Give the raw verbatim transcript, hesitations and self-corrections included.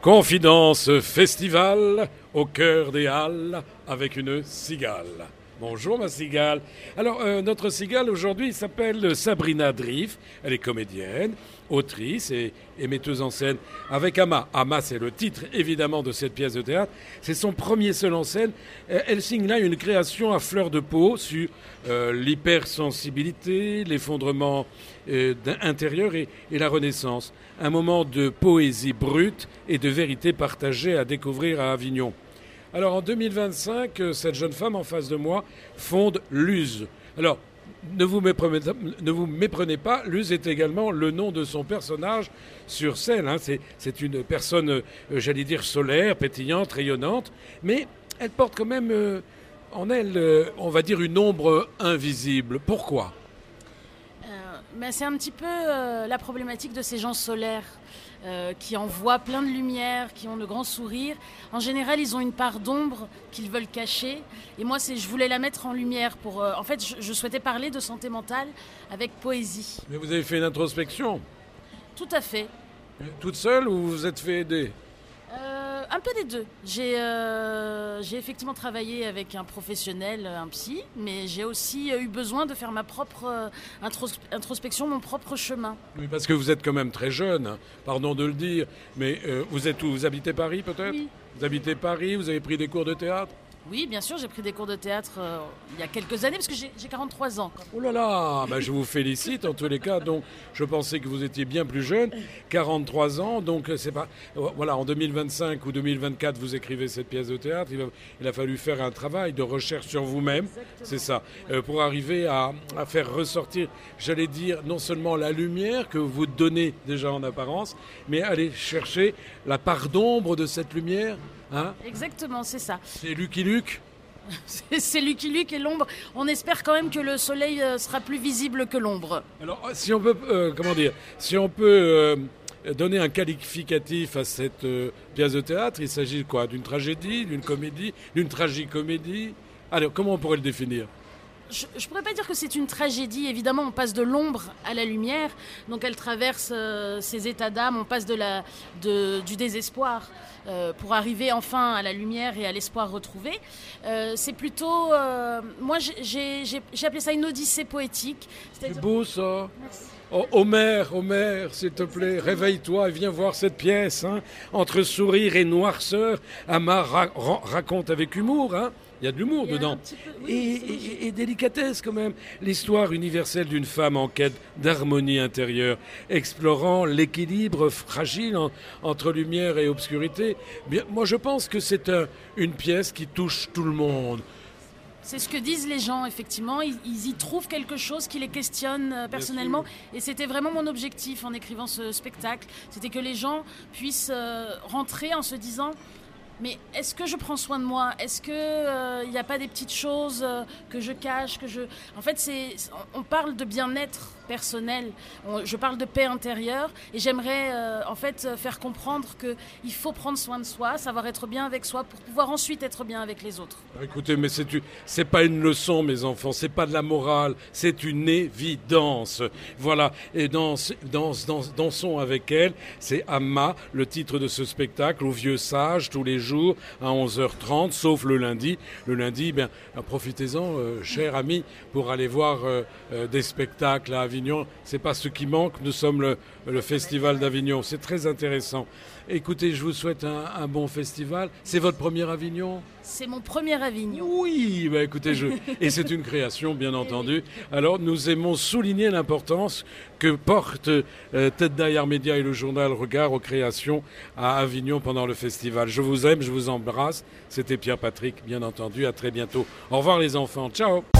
Confidence festival au cœur des halles avec une cigale. Bonjour ma cigale. Alors euh, notre cigale aujourd'hui s'appelle Sabrina Drif. Elle est comédienne, autrice et, et metteuse en scène avec Ama. Ama, c'est le titre évidemment de cette pièce de théâtre. C'est son premier seul en scène. Elle signe là une création à fleur de peau sur euh, l'hypersensibilité, l'effondrement euh, intérieur et, et la renaissance. Un moment de poésie brute et de vérité partagée à découvrir à Avignon. Alors en deux mille vingt-cinq, cette jeune femme en face de moi fonde Luz. Alors ne vous méprenez, ne vous méprenez pas, Luz est également le nom de son personnage sur scène. Hein. C'est, c'est une personne, euh, j'allais dire, solaire, pétillante, rayonnante, mais elle porte quand même euh, en elle, euh, on va dire, une ombre invisible. Pourquoi ? euh, ben C'est un petit peu euh, la problématique de ces gens solaires. Euh, qui envoient plein de lumière, qui ont de grands sourires. En général, ils ont une part d'ombre qu'ils veulent cacher. Et moi, c'est, je voulais la mettre en lumière. Pour, euh, en fait, je, je souhaitais parler de santé mentale avec poésie. Mais vous avez fait une introspection ? Tout à fait. Toute seule ou vous vous êtes fait aider ? euh, Un peu des deux. J'ai, euh, j'ai effectivement travaillé avec un professionnel, un psy, mais j'ai aussi eu besoin de faire ma propre euh, intros- introspection, mon propre chemin. Oui, parce que vous êtes quand même très jeune, hein, pardon de le dire, mais euh, vous êtes où ? Vous habitez Paris peut-être ? Oui. Vous habitez Paris, vous avez pris des cours de théâtre ? Oui, bien sûr, j'ai pris des cours de théâtre euh, il y a quelques années, parce que j'ai, j'ai quarante-trois ans. Oh là là, ben je vous félicite en tous les cas. Donc, je pensais que vous étiez bien plus jeune, quarante-trois ans. Donc, c'est pas voilà, en deux mille vingt-cinq ou deux mille vingt-quatre, vous écrivez cette pièce de théâtre. Il a, il a fallu faire un travail de recherche sur vous-même, exactement. C'est ça, euh, pour arriver à, à faire ressortir, j'allais dire, non seulement la lumière que vous donnez déjà en apparence, mais aller chercher la part d'ombre de cette lumière. Hein ? Exactement, c'est ça. C'est Lucky Luke. c'est, c'est Lucky Luke et l'ombre. On espère quand même que le soleil euh, sera plus visible que l'ombre. Alors, si on peut, euh, comment dire, si on peut euh, donner un qualificatif à cette euh, pièce de théâtre, il s'agit de quoi ? D'une tragédie, d'une comédie, d'une tragicomédie ? Alors, comment on pourrait le définir ? Je ne pourrais pas dire que c'est une tragédie. Évidemment, on passe de l'ombre à la lumière. Donc, elle traverse euh, ces états d'âme. On passe de la, de, du désespoir euh, pour arriver enfin à la lumière et à l'espoir retrouvé. Euh, c'est plutôt... Euh, moi, j'ai, j'ai, j'ai appelé ça une odyssée poétique. C'est beau, ça. Merci. Oh, Homère, Homère, s'il te plaît, réveille-toi et viens voir cette pièce. Hein. Entre sourire et noirceur, Ama ra- ra- raconte avec humour. Hein. Il y a de l'humour Il y a dedans. Peu, oui, et, et, et délicatesse quand même. L'histoire universelle d'une femme en quête d'harmonie intérieure, explorant l'équilibre fragile en, entre lumière et obscurité. Bien, moi, je pense que c'est un, une pièce qui touche tout le monde. C'est ce que disent les gens, effectivement. Ils, ils y trouvent quelque chose qui les questionne euh, personnellement. Et c'était vraiment mon objectif en écrivant ce spectacle. C'était que les gens puissent euh, rentrer en se disant... Mais est-ce que je prends soin de moi ? Est-ce qu'il n'y euh, a pas des petites choses euh, que je cache que je... En fait, c'est, on parle de bien-être personnel. On, je parle de paix intérieure. Et j'aimerais euh, en fait faire comprendre qu'il faut prendre soin de soi, savoir être bien avec soi pour pouvoir ensuite être bien avec les autres. Écoutez, mais c'est, c'est pas une leçon, mes enfants. C'est pas de la morale. C'est une évidence. Voilà. Et danse, danse, danse, dansons avec elle. C'est Ama, le titre de ce spectacle, au Vieux Sage, tous les jours. À onze heures trente, sauf le lundi. Le lundi, ben, profitez-en, euh, chers amis, pour aller voir euh, euh, des spectacles à Avignon. C'est pas ce qui manque. Nous sommes le, le Festival d'Avignon. C'est très intéressant. Écoutez, je vous souhaite un, un bon festival. C'est votre premier Avignon ? C'est mon premier Avignon. Oui, bah écoutez, je... et c'est une création, bien entendu. Alors, nous aimons souligner l'importance que porte euh, Tête derrière Média et le journal Regard aux créations à Avignon pendant le festival. Je vous aime, je vous embrasse. C'était Pierre Patrick, bien entendu. À très bientôt. Au revoir les enfants. Ciao.